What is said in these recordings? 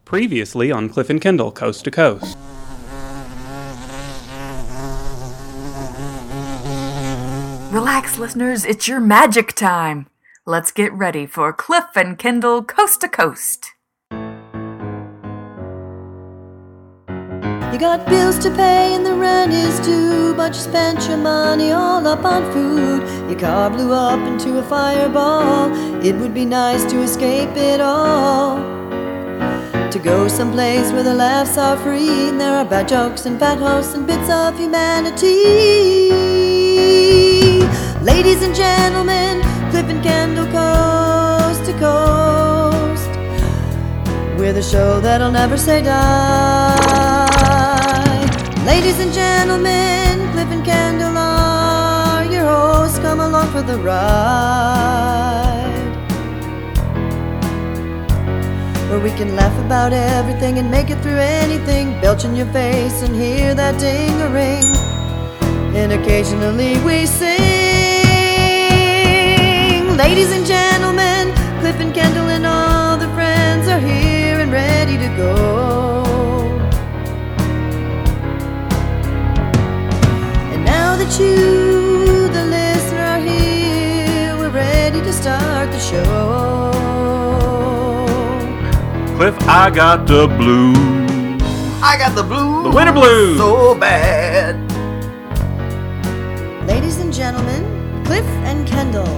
Previously on Cliff and Kendall, Coast to Coast. Relax, listeners, it's your magic time. Let's get ready for Cliff and Kendall, Coast to Coast. You got bills to pay and the rent is due, but you spent your money all up on food. Your car blew up into a fireball. It would be nice to escape it all, to go someplace where the laughs are free and there are bad jokes and bad hosts and bits of humanity. Ladies and gentlemen, Cliff and Kendall, Coast to Coast. We're the show that'll never say die. Ladies and gentlemen, Cliff and Kendall are your hosts. Come along for the ride, where we can laugh about everything and make it through anything. Belch in your face and hear that ding-a-ring, and occasionally we sing. Ladies and gentlemen, Cliff and Kendall and all the friends are here and ready to go. And now that you, the listener, are here, we're ready to start the show. Cliff, I got the blues. I got the blues. The winter blues. So bad. Ladies and gentlemen, Cliff and Kendall.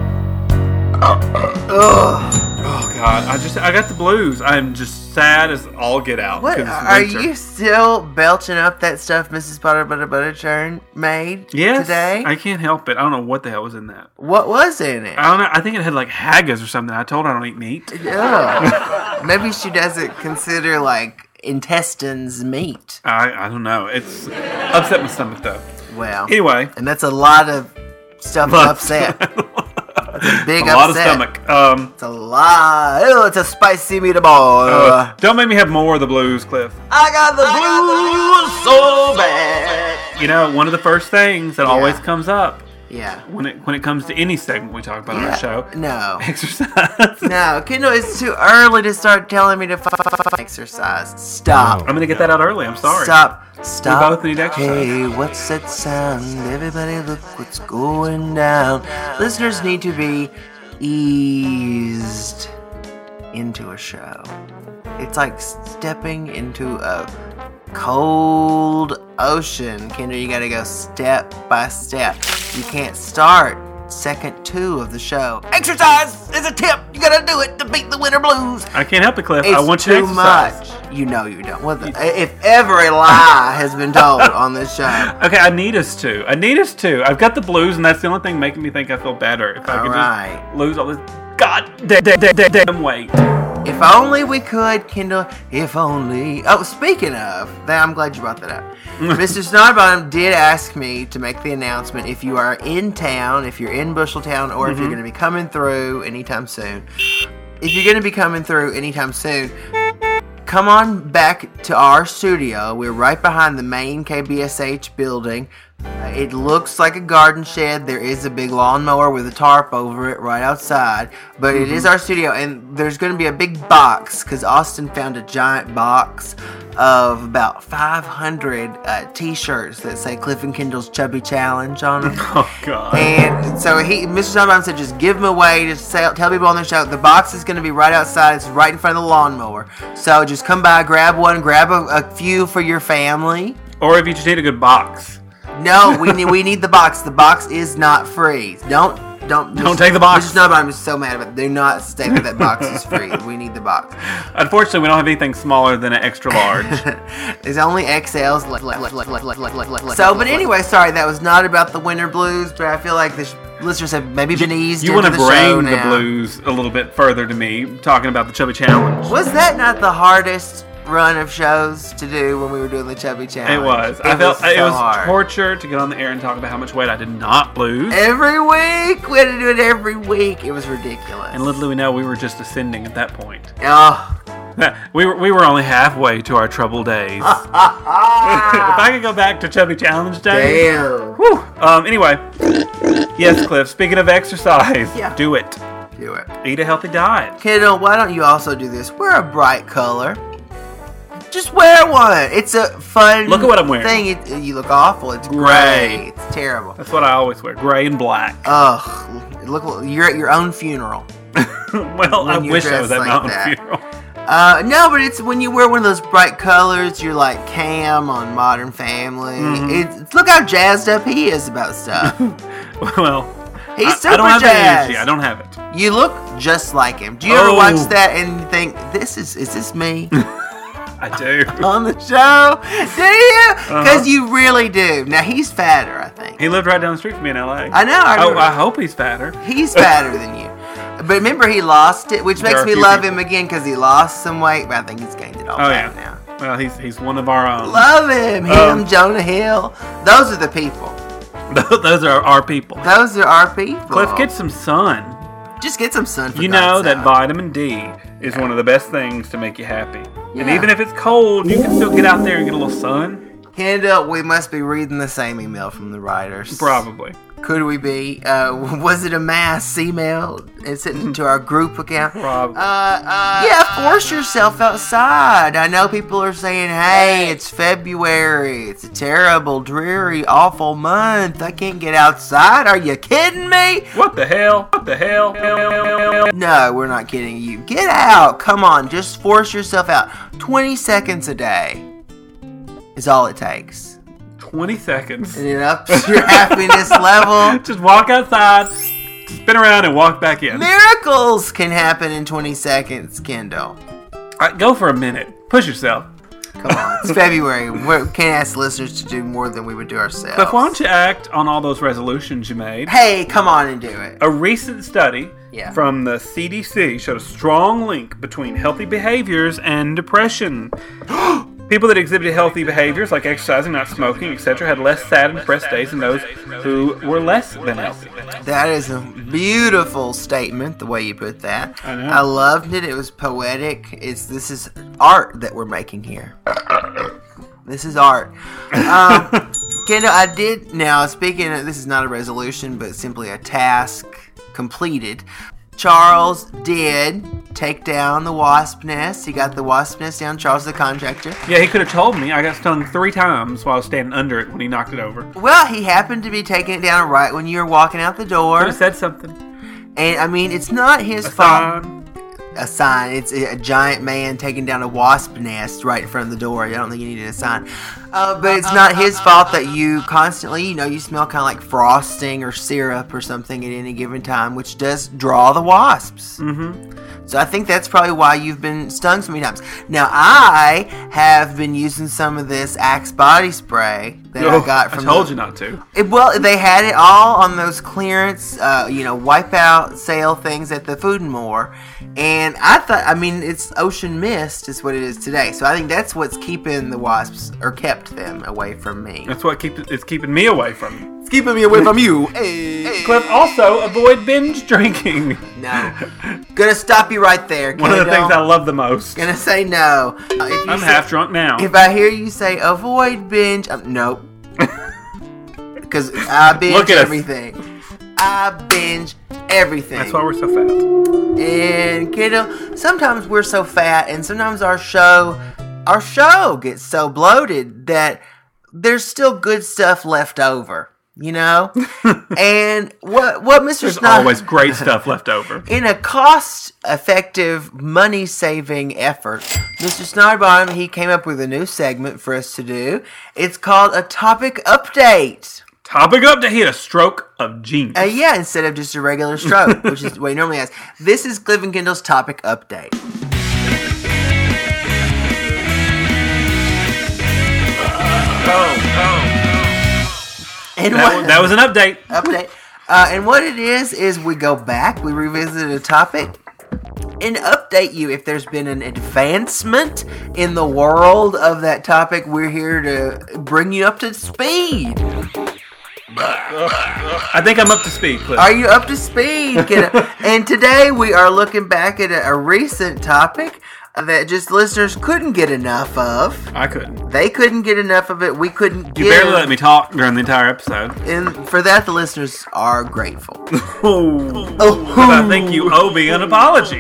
Oh, God. I got the blues. I'm just sad as all get out. What? 'cause it's Are winter. you still belching up that stuff Mrs. Butter Churn made today? I can't help it. I don't know what the hell was in that. What was in it? I don't know. I think it had like haggis or something. I told her I don't eat meat. Ugh. Maybe she doesn't consider like intestines meat. I don't know. It's upset my stomach though. Well, Anyway. and that's a lot of stuff to upset. That's a big a lot of upset. stomach. It's a lot. Oh, it's a spicy meatball. Don't make me have more of the blues, Cliff. I got the blues so bad. You know, one of the first things that always comes up Yeah. when it comes to any segment we talk about on our show, No. exercise. No, Kendall, it's too early to start telling me to exercise. Stop. I'm gonna get that out early. I'm sorry. Stop. We both need exercise. Hey, what's that sound? Everybody look what's going down. Listeners need to be eased into a show. It's like stepping into a cold ocean. Kendall, you gotta go step by step. You can't start second 2 of the show. Exercise is a tip. You gotta do it to beat the winter blues. I can't help it, Cliff. It's I want you to too exercise. much. You know you don't. If ever a lie has been told on this show. Okay, I need us to. I've got the blues, and that's the only thing making me think I feel better. If I could just lose all this goddamn weight. If only we could, Kendall. If only. Oh, speaking of, I'm glad you brought that up. Mr. Snodbottom did ask me to make the announcement if you are in town, if you're in Busheltown, or if you're going to be coming through anytime soon. If you're going to be coming through anytime soon, come on back to our studio. We're right behind the main KBSH building. It looks like a garden shed. There is a big lawnmower with a tarp over it right outside. But it is our studio, and there's going to be a big box because Austin found a giant box of about 500 t-shirts that say Cliff and Kendall's Chubby Challenge on them. Oh, God. And so Mr. John said, just give them away. Just tell people on the show. The box is going to be right outside. It's right in front of the lawnmower. So just come by, grab one, grab a few for your family. Or if you just need a good box. No, we need the box. The box is not free. Don't take the box. Mr. Snowball, I'm just so mad about it. Do not say that box is free. We need the box. Unfortunately, we don't have anything smaller than an extra large. There's only XLs. So, but anyway, sorry, that was not about the winter blues, but I feel like the listeners have maybe been eased You into want to the show bring the now. blues a little bit further to me, talking about the Chubby Challenge. Was that not the hardest run of shows to do when we were doing the Chubby Challenge? It was. It was hard. Torture to get on the air and talk about how much weight I did not lose. Every week! We had to do it every week. It was ridiculous. And little did we know we were just ascending at that point. Oh. We were only halfway to our troubled days. If I could go back to Chubby Challenge days. Damn. Whew. Anyway. Yes, Cliff. Speaking of exercise, do it. Do it. Eat a healthy diet. Kendall, why don't you also do this? Wear a bright color. Just wear one. It's a fun Look at what I'm wearing. thing. You look awful. It's gray. It's terrible. That's what I always wear. Gray and black. Ugh. Look, you're at your own funeral. Well, I wish I was at my own funeral. No, but it's when you wear one of those bright colors, you're like Cam on Modern Family. Mm-hmm. Look how jazzed up he is about stuff. Well, He's super I don't have jazzed. that energy. I don't have it. You look just like him. Do you ever watch that and think, is this me? I do. On the show? Do you? Because you really do. Now, he's fatter, I think. He lived right down the street from me in L.A. I know. I hope he's fatter. He's fatter than you. But remember, he lost it, which makes me love him again because he lost some weight, but I think he's gained it all back now. Well, he's one of our own. Love him. Him, Jonah Hill. Those are the people. Those are our people. Those are our people. Cliff, get some sun. Just get some sun for You know that vitamin D is one of the best things to make you happy. And even if it's cold, you can still get out there and get a little sun. Kendall, we must be reading the same email from the writers. Probably. Could we be? Was it a mass email and sent into our group account? Probably. Yeah, force yourself outside. I know people are saying, hey, it's February. It's a terrible, dreary, awful month. I can't get outside. Are you kidding me? What the hell? What the hell? No, we're not kidding you. Get out. Come on, just force yourself out. 20 seconds a day is all it takes. 20 seconds. And it ups your happiness level. Just walk outside, spin around, and walk back in. Miracles can happen in 20 seconds, Kendall. Go for a minute. Push yourself. Come on. It's February. We can't ask listeners to do more than we would do ourselves. But why don't you act on all those resolutions you made? Hey, come on and do it. A recent study from the CDC showed a strong link between healthy behaviors and depression. People that exhibited healthy behaviors like exercising, not smoking, etc., had less sad and depressed days than those who were less than healthy. That is a beautiful statement, the way you put that. I know. I loved it. It was poetic. This is art that we're making here. This is art. Kendall, I did, now speaking of, this is not a resolution, but simply a task completed. Charles did take down the wasp nest. He got the wasp nest down. Charles, the contractor. Yeah, he could have told me. I got stung 3 times while I was standing under it when he knocked it over. Well, he happened to be taking it down right when you were walking out the door. Could have said something. And, I mean, it's not his fault. A sign. It's a giant man taking down a wasp nest right in front of the door. I don't think you needed a sign. But it's not his fault that you constantly, you smell kind of like frosting or syrup or something at any given time, which does draw the wasps. Mm-hmm. So I think that's probably why you've been stung so many times. Now, I have been using some of this Axe body spray that I got from... I told you not to. Well, they had it all on those clearance, wipeout sale things at the Food and More. And I thought, it's ocean mist is what it is today. So I think that's what's keeping the wasps, or kept them away from me. That's what it's keeping me away from you. It's keeping me away from you. Hey. Cliff, also avoid binge drinking. No. Gonna stop you right there. One of the things I love the most. Gonna say no. I'm half drunk now. If I hear you say avoid binge, nope. Because I binge everything. I binge everything. That's why we're so fat. And kiddo, sometimes we're so fat, and sometimes our show gets so bloated that there's still good stuff left over. And what Mr. There's Snyder... always great stuff left over. In a cost-effective, money-saving effort, Mr. Snodbottom, he came up with a new segment for us to do. It's called a topic update. Topic update. He had a stroke of genius. Yeah, instead of just a regular stroke, which is what he normally has. This is Cliff and Kendall's topic update. And that was an update. And what it is we go back, we revisit a topic, and update you if there's been an advancement in the world of that topic. We're here to bring you up to speed. I think I'm up to speed, Cliff. Are you up to speed? And today we are looking back at a recent topic. that just listeners couldn't get enough of. I couldn't. They couldn't get enough of it. We couldn't You barely let me talk during the entire episode. And for that, the listeners are grateful. I think you owe me an apology.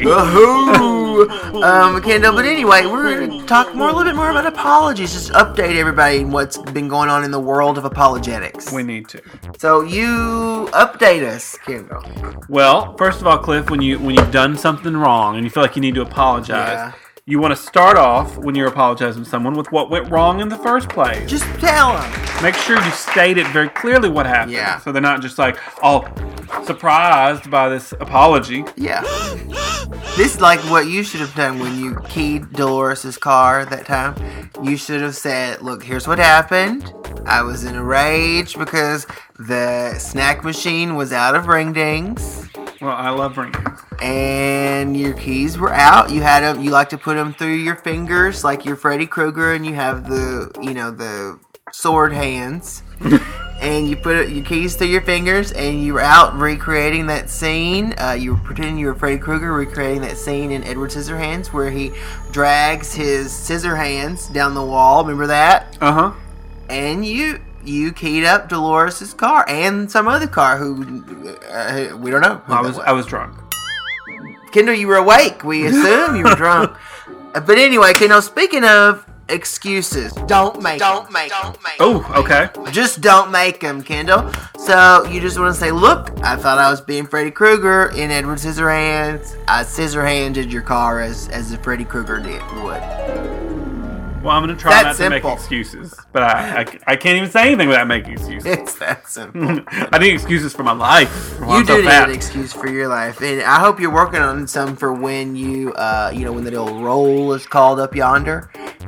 Kendall, but anyway, we're going to talk a little bit more about apologies. Just update everybody on what's been going on in the world of apologetics. We need to. So you update us, Kendall. Well, first of all, Cliff, when you've done something wrong and you feel like you need to apologize, you want to start off when you're apologizing to someone with what went wrong in the first place. Just tell them. Make sure you state it very clearly what happened. Yeah. So they're not just like all surprised by this apology. Yeah. This is like what you should have done when you keyed Dolores' car that time. You should have said, look, here's what happened. I was in a rage because the snack machine was out of ring dings. Well, I love ring dings. And your keys were out. You had them. You like to put them through your fingers, like you're Freddy Krueger, and you have the sword hands. And you put your keys through your fingers, and you were out recreating that scene. You were pretending you were Freddy Krueger, recreating that scene in Edward Scissorhands, where he drags his scissor hands down the wall. Remember that? Uh-huh. And you keyed up Dolores' car and some other car who we don't know. I was drunk. Kendall, you were awake. We assume you were drunk. But anyway, Kendall, speaking of excuses, don't make them. Oh, okay. Just don't make them, Kendall. So you just want to say, look, I thought I was being Freddy Krueger in Edward Scissorhands. I scissor-handed your car as the Freddy Krueger would. Well, I'm going to try not to make excuses. But I can't even say anything without making excuses. It's that simple. I need excuses for my life. You do need an excuse for your life. And I hope you're working on some for when you, when the little roll is called up yonder.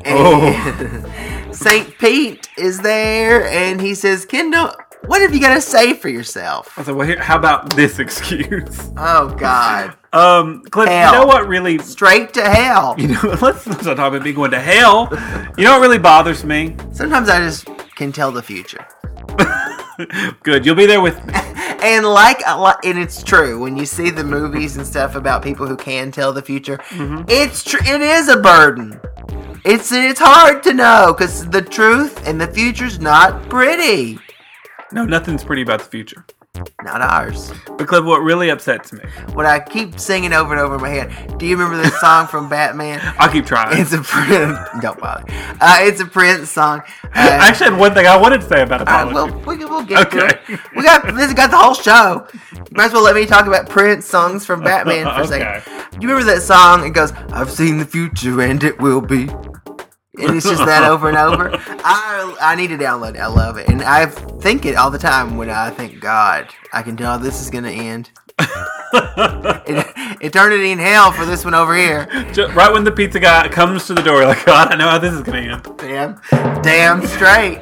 And St. Pete is there, and he says, Kendall, what have you got to say for yourself? I said, well, how about this excuse? Oh, God. Cliff, hell. You know what really... Straight to hell. Let's not talk about me going to hell. You know what really bothers me? Sometimes I just can tell the future. Good, you'll be there with me. And and it's true, when you see the movies and stuff about people who can tell the future, it's true. It is a burden. It's hard to know, because the truth and the future's not pretty. No, nothing's pretty about the future. Not ours. But Cliff, what really upsets me, what I keep singing over and over in my head, do you remember this song from Batman? I'll keep trying. It's a Prince. Don't bother. It's a Prince song. I actually had one thing I wanted to say about apology. We'll get to it. This got the whole show. You might as well let me talk about Prince songs from Batman for a second. Do you remember that song? It goes, I've seen the future and it will be. And it's just that over and over. I need to download it. I love it. And I think it all the time when I think, God, I can tell this is going to end. Eternity in hell for this one over here. Just right when the pizza guy comes to the door, like, God, I know how this is going to end. Damn straight.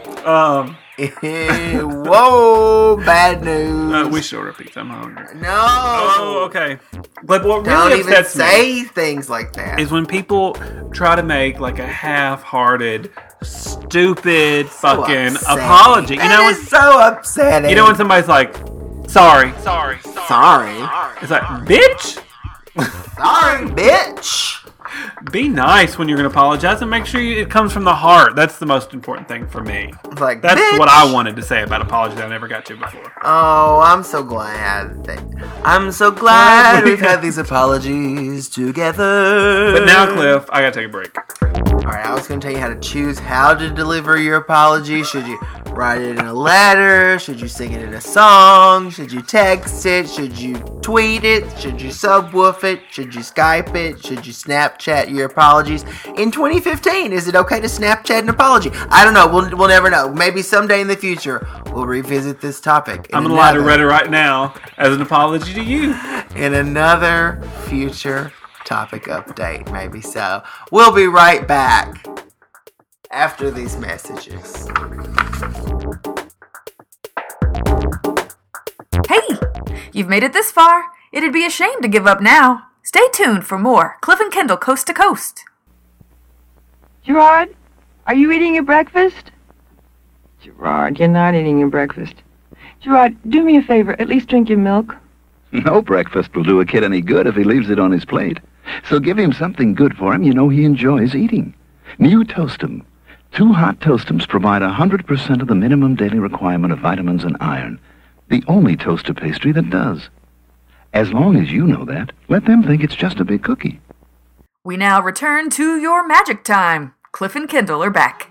Whoa, bad news. We should order pizza. I'm hungry. No. Oh, okay. But what Don't really even upsets say things like that. Is when people try to make like a half-hearted, stupid fucking apology. That is so upsetting. You know when somebody's like, sorry. Sorry. It's like, bitch. Sorry, bitch. Be nice when you're going to apologize and make sure it comes from the heart. That's the most important thing for me. Like, that's bitch. What I wanted to say about apology that I never got to before. Oh, I'm so glad we've had these apologies together. But now, Cliff, I got to take a break. Alright, I was going to tell you how to choose how to deliver your apology. Should you write it in a letter? Should you sing it in a song? Should you text it? Should you tweet it? Should you subwoof it? Should you Skype it? Should you Snapchat your apologies? In 2015, is it okay to Snapchat an apology? I don't know. We'll never know. Maybe someday in the future, we'll revisit this topic. I'm going to lie to Reddit right now as an apology to you. In another future topic update, maybe so. We'll be right back after these messages. Hey, you've made it this far. It'd be a shame to give up now. Stay tuned for more Cliff and Kendall Coast to Coast. Gerard, are you eating your breakfast? Gerard, you're not eating your breakfast. Gerard, do me a favor. At least drink your milk. No breakfast will do a kid any good if he leaves it on his plate. So give him something good for him you know he enjoys eating. New Toastum. 2 hot Toastums provide 100% of the minimum daily requirement of vitamins and iron. The only toaster pastry that does. As long as you know that, let them think it's just a big cookie. We now return to your magic time. Cliff and Kendall are back.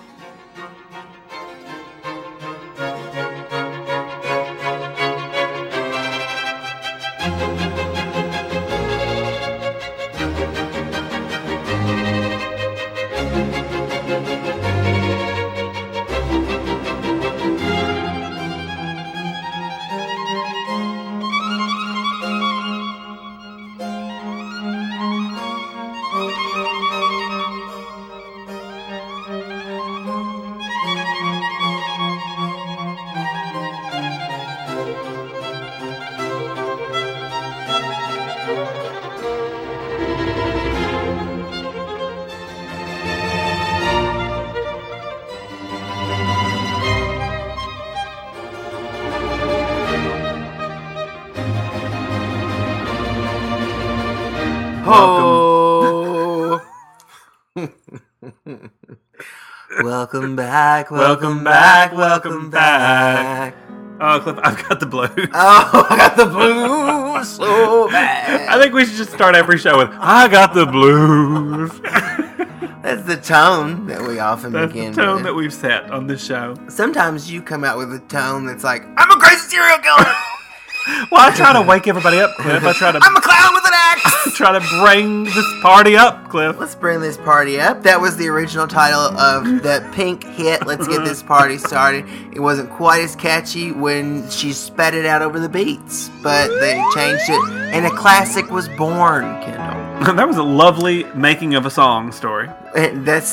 Welcome back, welcome back, welcome back. Oh, Cliff, I've got the blues. Oh, I got the blues so bad. I think we should just start every show with, I got the blues. That's the tone that we often That's begin the tone with. that we've set on this show. Sometimes you come out with a tone that's like, I'm a crazy serial killer. Well, I try to wake everybody up, Cliff. I try to I'm a clown with an axe. try to bring this party up, Cliff. Let's bring this party up. That was the original title of the Pink hit, Let's Get This Party Started. It wasn't quite as catchy when she spat it out over the beats, but they changed it, and a classic was born, Kendall. That was a lovely making of a song story. And that's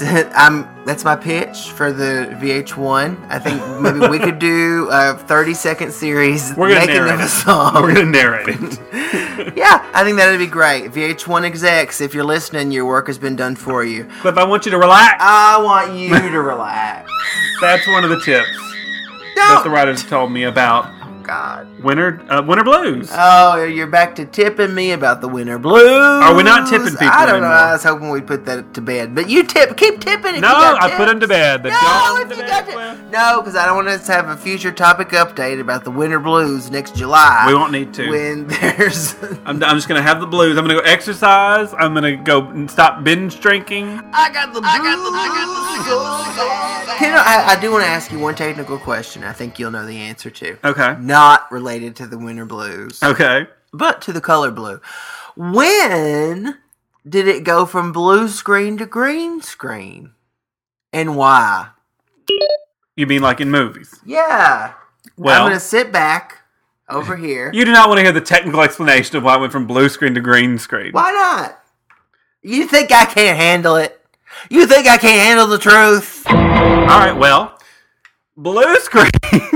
my pitch for the VH1. I think maybe we could do a 30-second series making of a song. We're going to narrate it. Yeah, I think that would be great. VH1 execs, if you're listening, your work has been done for you. Cliff, I want you to relax. I want you to relax. That's one of the tips that the writers told me about. God. Winter blues. Oh, you're back to tipping me about the winter blues. Are we not tipping people I don't know. anymore? I was hoping we'd put that to bed. But you keep tipping if No, you got I tips. put them to bed. No, because I don't want us to have a future topic update about the winter blues next July. We won't need to. When there's... I'm just going to have the blues. I'm going to go exercise. I'm going to go and stop binge drinking. I got the blues. I do want to ask you one technical question I think you'll know the answer to. Okay. Not related to the winter blues. Okay. But to the color blue. When did it go from blue screen to green screen? And why? You mean like in movies? Yeah. Well, I'm going to sit back over here. You do not want to hear the technical explanation of why it went from blue screen to green screen. Why not? You think I can't handle it? You think I can't handle the truth? All right, well, blue screen,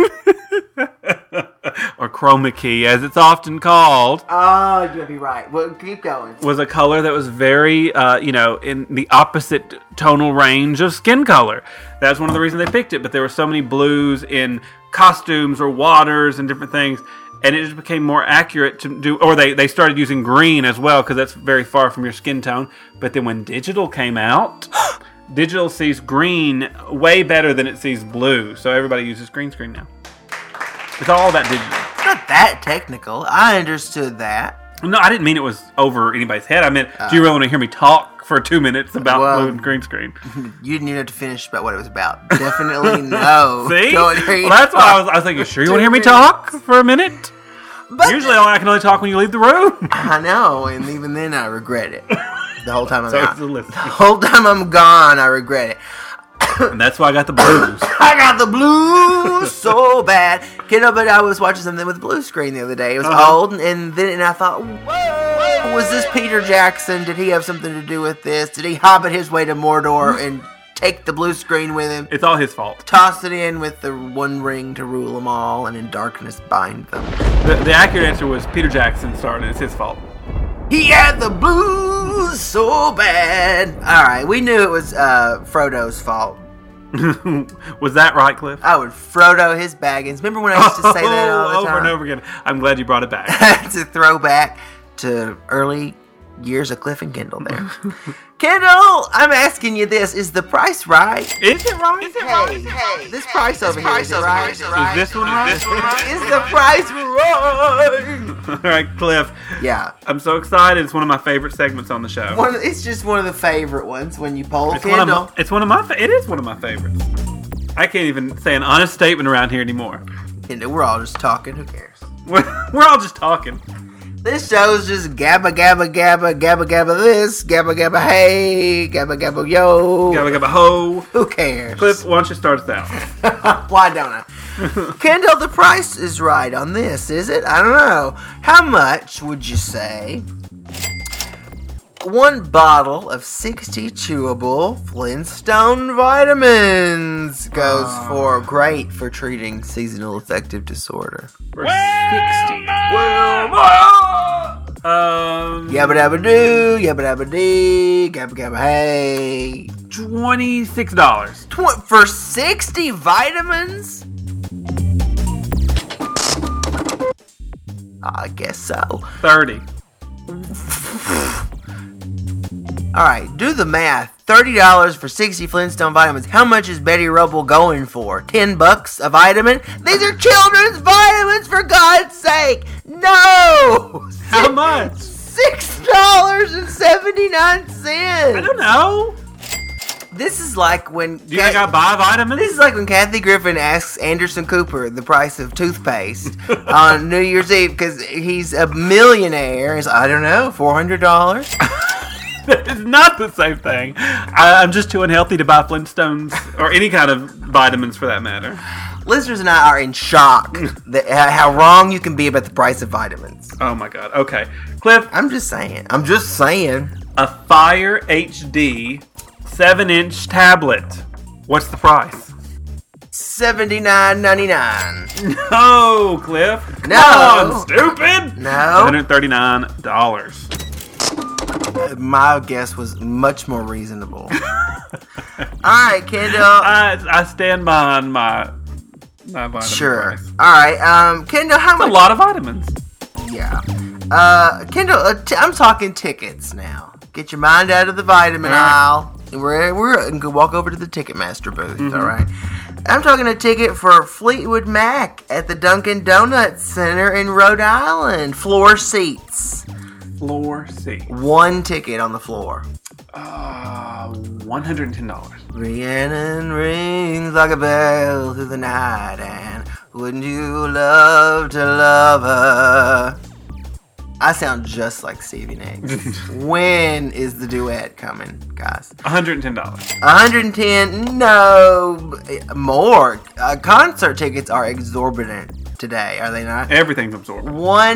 or chroma key as it's often called. Oh, you'll be right. Well, keep going. Was a color that was very, in the opposite tonal range of skin color. That's one of the reasons they picked it, but there were so many blues in costumes or waters and different things, and it just became more accurate to do, or they started using green as well, because that's very far from your skin tone. But then when digital came out, digital sees green way better than it sees blue, so everybody uses green screen now. It's all about digital. It's not that technical. I understood that. No, I didn't mean it was over anybody's head. I meant, do you really want to hear me talk for 2 minutes about blue and green screen? You didn't even have to finish about what it was about. Definitely no. See? Well, that's why I was thinking, sure you want to hear me talk for a minute? But usually I can only talk when you leave the room. I know, and even then I regret it. The whole time I'm out. The whole time I'm gone, I regret it. And that's why I got the blues. I got the blues so bad. But I was watching something with blue screen the other day. It was old, and then I thought, whoa, was this Peter Jackson? Did he have something to do with this? Did he hobbit his way to Mordor and take the blue screen with him? It's all his fault. Toss it in with the one ring to rule them all, and in darkness bind them. The accurate answer was Peter Jackson started. It's his fault. He had the blues so bad. All right, we knew it was Frodo's fault. Was that right, Cliff? I would Frodo his Baggins. Remember when I used to say that all the time? Over and over again. I'm glad you brought it back. It's a throwback to early years of Cliff and Kendall there. Kendall, I'm asking you this. Is the price right? Is it right? Hey, this price over here, is it right? Is this one right? Is the price right? All right, Cliff. Yeah. I'm so excited. It's one of my favorite segments on the show. It's just one of the favorite ones when you poll It is one of my favorites. I can't even say an honest statement around here anymore. Kendall, we're all just talking. Who cares? We're all just talking. This show's just gabba gabba gabba gabba gabba this, gabba gabba hey, gabba gabba yo. Gabba gabba ho. Who cares? Cliff, why don't you start us out? Why don't I? Kendall, the price is right on this, is it? I don't know. How much would you say one bottle of 60 chewable Flintstone vitamins goes for? Great for treating seasonal affective disorder. For 60. Yabba dabba doo, yabba dabba dee, gabba gabba hey. $26. For 60 vitamins? I guess so. 30. Alright, do the math. $30 for 60 Flintstone vitamins. How much is Betty Rubble going for? $10 a vitamin? These are children's vitamins, for God's sake! No! How much? $6.79. I don't know. This is like when... Do you think I buy vitamins? This is like when Kathy Griffin asks Anderson Cooper the price of toothpaste on New Year's Eve because he's a millionaire. He's, I don't know, $400? It's not the same thing. I'm just too unhealthy to buy Flintstones or any kind of vitamins for that matter. Listeners and I are in shock that how wrong you can be about the price of vitamins. Oh my God. Okay. Cliff. I'm just saying. A Fire HD 7-inch tablet. What's the price? $79.99. No, Cliff. No. Come on, stupid. No. $139. My guess was much more reasonable. Alright, Kendall. I stand behind my vitamin Sure. price. Alright, Kendall, how much? A lot of vitamins. Yeah. Kendall, I'm talking tickets now. Get your mind out of the vitamin aisle. We're going to walk over to the Ticketmaster booth, alright? I'm talking a ticket for Fleetwood Mac at the Dunkin' Donuts Center in Rhode Island. Floor seats. Floor seat. One ticket on the floor. $110. Rhiannon rings like a bell through the night, and wouldn't you love to love her? I sound just like Stevie Nicks. When is the duet coming, guys? $110. $110? No, more. Concert tickets are exorbitant today, are they not? Everything's absorbed.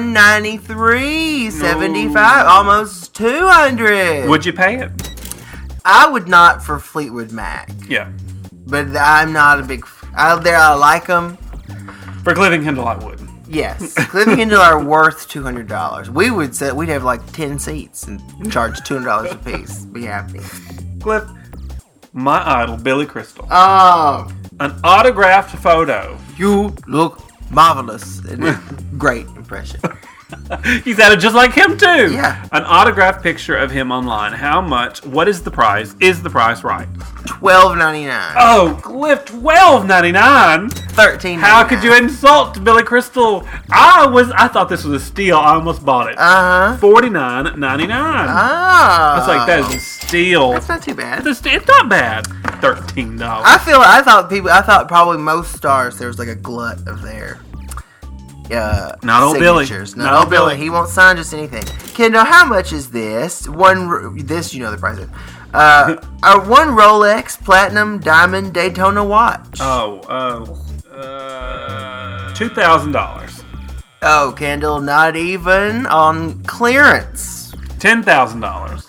$193.75, almost $200. Would you pay it? I would not for Fleetwood Mac. Yeah. But I'm not a big... Out there, I like them. For Cliff and Kendall, I would. Yes. Cliff and Kendall are worth $200. We'd have like 10 seats and charge $200 a piece. Be happy. Cliff, my idol, Billy Crystal. Oh. An autographed photo. You look marvelous. Great impression. You sounded just like him, too. Yeah. An autographed picture of him online. How much? What is the price? Is the price right? $12.99. Oh, Cliff, $12.99? $13.99. How could you insult Billy Crystal? I thought this was a steal. I almost bought it. $49.99. Oh. It's like, that is a steal. That's not too bad. It's not bad. $13. I thought probably most stars there was like a glut of their not old Billy. Not old Billy. He won't sign just anything. Kendall, how much is this? You know the price of. One Rolex Platinum Diamond Daytona watch. $2,000. Oh, Kendall, not even on clearance. $10,000.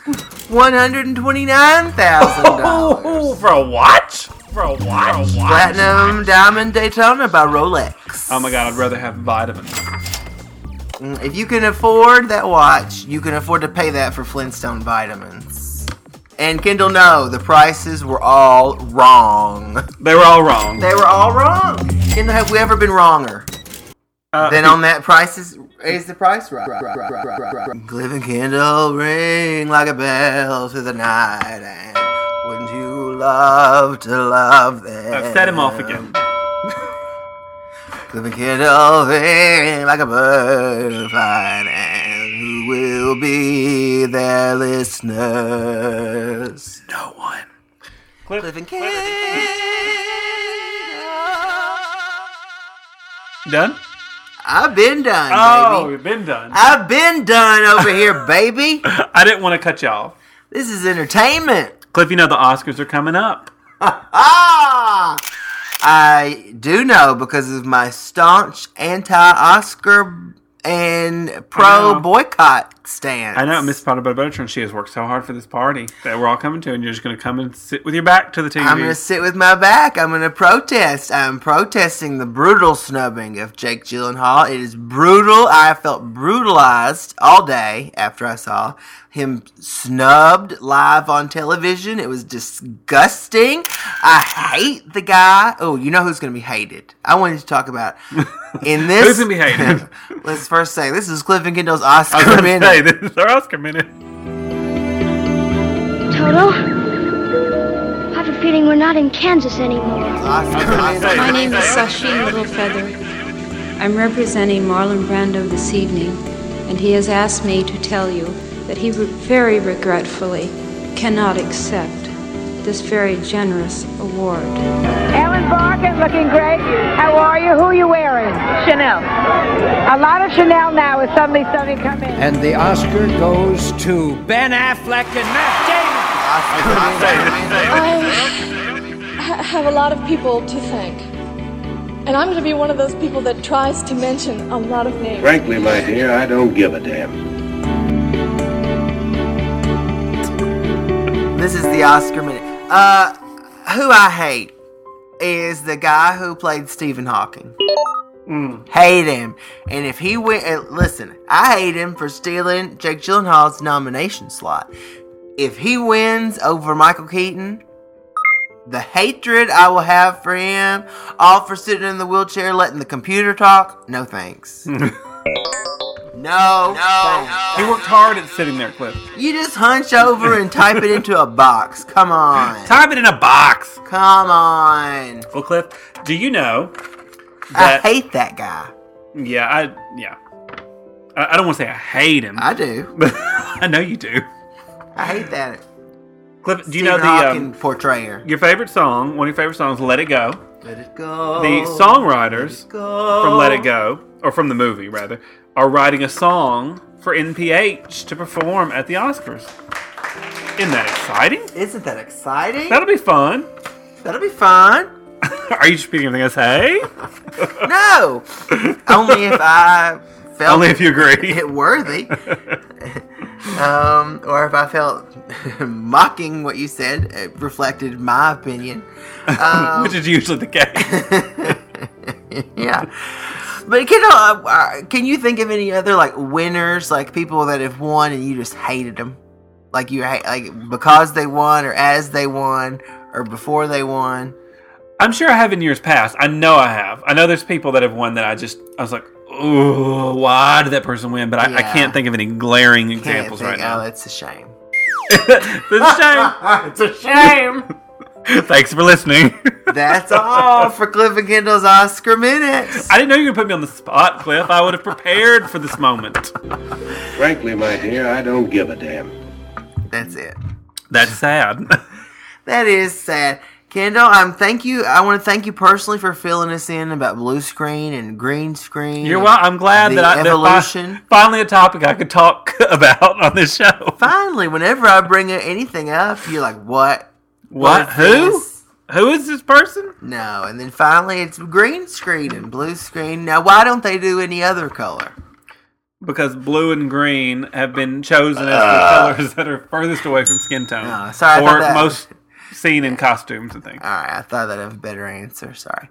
$129,000. For a watch? For a watch? Platinum Diamond Daytona by Rolex. Oh my God, I'd rather have vitamins. If you can afford that watch, you can afford to pay that for Flintstone vitamins. And Kendall, no, the prices were all wrong. They were all wrong. They were all wrong. Kendall, have we ever been wronger? Then on that price is the price right. Cliff and Kendall ring like a bell through the night, and wouldn't you love to love them? I've set him off again. Cliff and Kendall ring like a bird flying, and who will be their listeners? No one. Cliff and Kendall. Done? I've been done, Oh, baby. we've been done. I've been done over here, baby. I didn't want to cut you off. This is entertainment. Cliff, you know the Oscars are coming up. I do know because of my staunch anti-Oscar and pro-boycott stance. I know, Miss Potter Buttertron, she has worked so hard for this party that we're all coming to, and you're just going to come and sit with your back to the TV. I'm going to sit with my back. I'm going to protest. I'm protesting the brutal snubbing of Jake Gyllenhaal. It is brutal. I felt brutalized all day after I saw him snubbed live on television. It was disgusting. I hate the guy. Oh, you know who's going to be hated. I wanted to talk about in this. Who's going to be hated? Let's first say this is Cliff and Kendall's Oscar Minute. Hey, this is our Oscar Minute. Toto, I have a feeling we're not in Kansas anymore. My name is Sasheen Littlefeather. I'm representing Marlon Brando this evening, and he has asked me to tell you that he very regretfully cannot accept this very generous award. Ellen Barkin, looking great. How are you? Who are you wearing? Chanel. A lot of Chanel now is suddenly starting to come in. And the Oscar goes to Ben Affleck and Matt Damon. I have a lot of people to thank. And I'm going to be one of those people that tries to mention a lot of names. Frankly, my dear, I don't give a damn. This is the Oscar Minute. Who I hate is the guy who played Stephen Hawking. Hate him. And if he listen, I hate him for stealing Jake Gyllenhaal's nomination slot. If he wins over Michael Keaton, the hatred I will have for him, all for sitting in the wheelchair letting the computer talk, no thanks. No. He worked hard at sitting there, Cliff. You just hunch over and type it into a box. Come on. Type it in a box. Come on. Well, Cliff, do you know that... I hate that guy. Yeah. I don't want to say I hate him. I do. But I know you do. I hate that. Cliff, do you know the portrayer? Your favorite song, one of your favorite songs, Let It Go. Let It Go. The songwriters from Let It Go, or from the movie, rather, are writing a song for NPH to perform at the Oscars. Isn't that exciting? Isn't that exciting? That'll be fun. That'll be fun. Are you speaking anything I say? No. Only if I felt Only if you agree. it worthy. Or if I felt mocking what you said, it reflected my opinion. Which is usually the case. Yeah. But can you think of any other like winners, like people that have won and you just hated them, like you hate, like because they won or as they won or before they won? I'm sure I have in years past. I know I have. I know there's people that have won that I was like, oh, why did that person win? But I can't think of any glaring examples right now. Oh, it's a shame. It's a shame. It's a shame. Thanks for listening. That's all for Cliff and Kendall's Oscar Minutes. I didn't know you were going to put me on the spot, Cliff. I would have prepared for this moment. Frankly, my dear, I don't give a damn. That's it. That's sad. That is sad. Kendall, I want to thank you personally for filling us in about blue screen and green screen. You're welcome. I'm glad that finally a topic I could talk about on this show. Finally, whenever I bring anything up, you're like, what? What? Who? Who is this person? No, and then finally it's green screen and blue screen. Now, why don't they do any other color? Because blue and green have been chosen as the colors that are furthest away from skin tone. Oh, sorry, or most seen in costumes and things. All right, I thought I'd have a better answer. Sorry.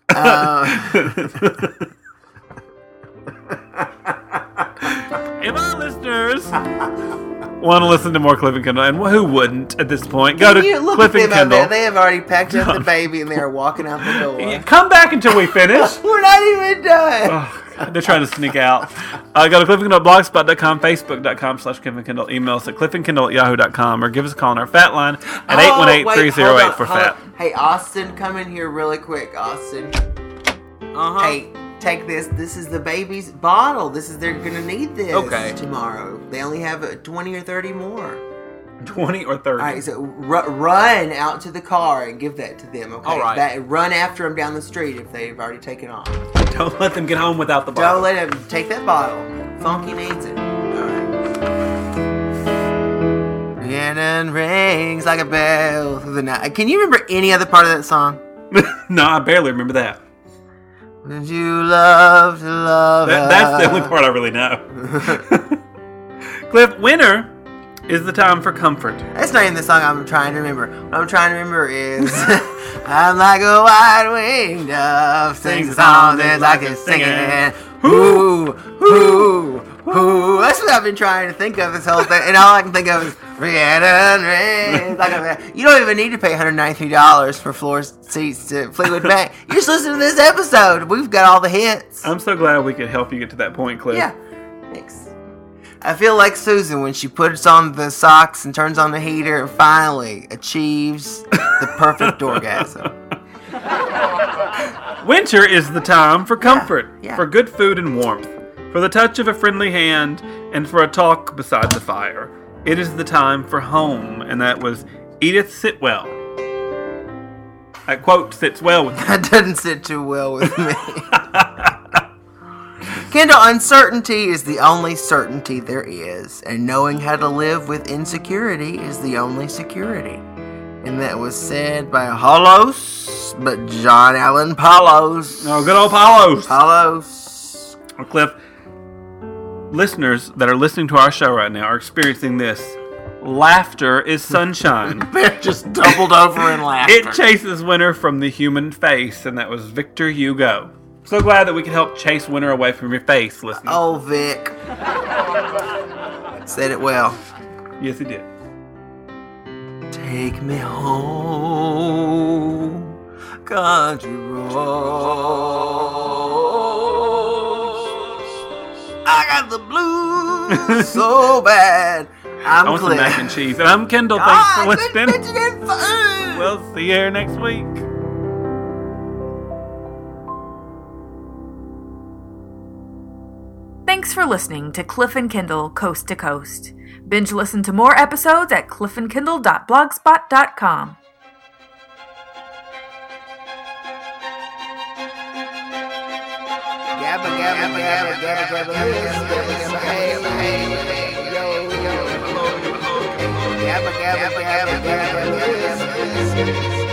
If our listeners want to listen to more Cliff and Kendall, and who wouldn't at this point, go to Cliff and Kendall. They have already packed up the baby and they are walking out the door. Come back until we finish. We're not even done. Oh, They're trying to sneak out. Go to cliffandkindle.blogspot.com, facebook.com/cliffandkindle, email us at cliffandkindle@yahoo.com, or give us a call on our fat line at 818-308-4FAT. Hey, Austin, come in here really quick, Austin. Hey, take this. This is the baby's bottle. They're gonna need this tomorrow. They only have 20 or 30 more. 20 or 30. All right, so run out to the car and give that to them, okay? All right. Run after them down the street if they've already taken off. Don't let them get home without the bottle. Don't let them take that bottle. Funky needs it. All right. Rhiannon rings like a bell through the night. Can you remember any other part of that song? No, I barely remember that. Would you love to love That's the only part I really know. Cliff, winter is the time for comfort. That's not even the song I'm trying to remember. What I'm trying to remember is I'm like a wide-winged dove, sings a song that's like it's singing. Hoo, hoo, hoo. That's what I've been trying to think of this whole thing, and all I can think of is Rhiannon rings like a bell. You don't even need to pay $193 for floor seats to Fleetwood Mac. You just listen to this episode. We've got all the hits. I'm so glad we could help you get to that point, Cliff. Yeah, thanks. I feel like Susan when she puts on the socks and turns on the heater and finally achieves the perfect orgasm. Winter is the time for comfort, Yeah. for good food and warmth, for the touch of a friendly hand, and for a talk beside the fire. It is the time for home, and that was Edith Sitwell. That quote sits well with me. That doesn't sit too well with me. Kendall, uncertainty is the only certainty there is, and knowing how to live with insecurity is the only security. And that was said by Hollos, but John Allen Paulos. Oh, good old Paulos. Paulos. Well, Cliff, listeners that are listening to our show right now are experiencing this. Laughter is sunshine. They're just doubled over in laughter. It chases winter from the human face, and that was Victor Hugo. So glad that we can help chase winter away from your face, listeners. Oh, Vic. Said it well. Yes, he did. Take me home, country roads. I got the blues so bad. I want some mac and cheese. And I'm Kendall. Thanks for listening. Fun. We'll see you here next week. Thanks for listening to Cliff and Kindle Coast to Coast. Binge listen to more episodes at cliffandkindle.blogspot.com. Gabba, gabba, gabba, gabba, gabba, gabba, gabba, gabba, gabba, gabba,